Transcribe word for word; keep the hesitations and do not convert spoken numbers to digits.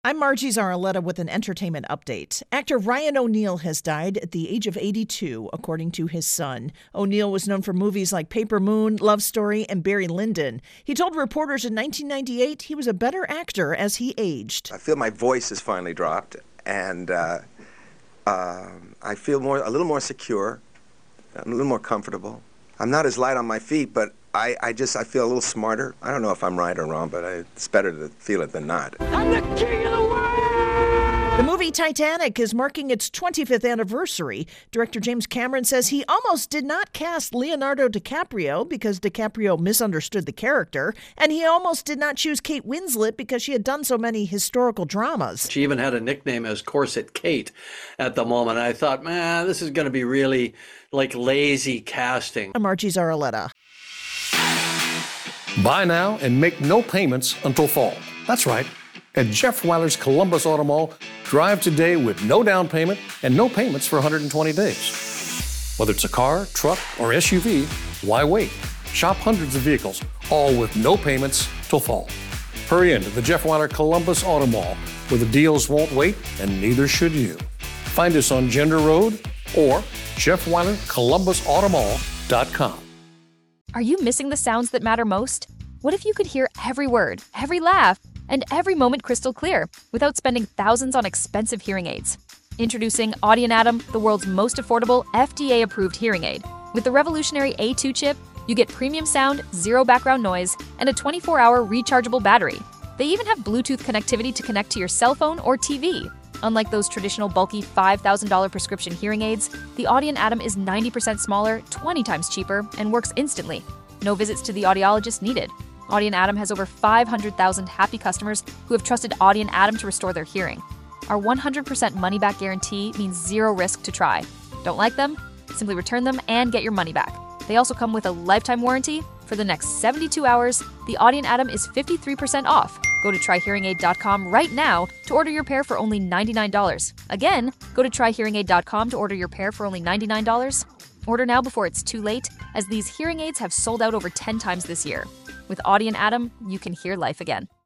I'm Margie Zaraletta with an entertainment update. Actor Ryan O'Neal has died at the age of eighty-two, according to his son. O'Neal was known for movies like Paper Moon, Love Story, and Barry Lyndon. He told reporters in nineteen ninety-eight he was a better actor as he aged. I feel my voice has finally dropped, and uh, uh, I feel more, a little more secure, I'm a little more comfortable. I'm not as light on my feet, but I, I just, I feel a little smarter. I don't know if I'm right or wrong, but I, it's better to feel it than not. I'm the king of the world! The movie Titanic is marking its twenty-fifth anniversary. Director James Cameron says he almost did not cast Leonardo DiCaprio because DiCaprio misunderstood the character, and he almost did not choose Kate Winslet because she had done so many historical dramas. She even had a nickname as Corset Kate at the moment. I thought, man, this is going to be really like lazy casting. I'm Margie Zaraletta. Buy now and make no payments until fall. That's right. At Jeff Weiler's Columbus Auto Mall, drive today with no down payment and no payments for one hundred twenty days. Whether it's a car, truck, or S U V, why wait? Shop hundreds of vehicles, all with no payments till fall. Hurry into the Jeff Weiler Columbus Auto Mall, where the deals won't wait and neither should you. Find us on Gender Road or Jeff Weiler Columbus Auto Mall dot com. Are you missing the sounds that matter most? What if you could hear every word, every laugh, and every moment crystal clear without spending thousands on expensive hearing aids? Introducing Audien Atom, the world's most affordable F D A-approved hearing aid. With the revolutionary A two chip, you get premium sound, zero background noise, and a twenty-four hour rechargeable battery. They even have Bluetooth connectivity to connect to your cell phone or T V. Unlike those traditional bulky five thousand dollars prescription hearing aids, the Audien Atom is ninety percent smaller, twenty times cheaper, and works instantly. No visits to the audiologist needed. Audien Atom has over five hundred thousand happy customers who have trusted Audien Atom to restore their hearing. Our one hundred percent money-back guarantee means zero risk to try. Don't like them? Simply return them and get your money back. They also come with a lifetime warranty. For the next seventy-two hours, the Audien Atom is fifty-three percent off. Go to try hearing aid dot com right now to order your pair for only ninety-nine dollars. Again, go to try hearing aid dot com to order your pair for only ninety-nine dollars. Order now before it's too late, as these hearing aids have sold out over ten times this year. With Audien Atom, you can hear life again.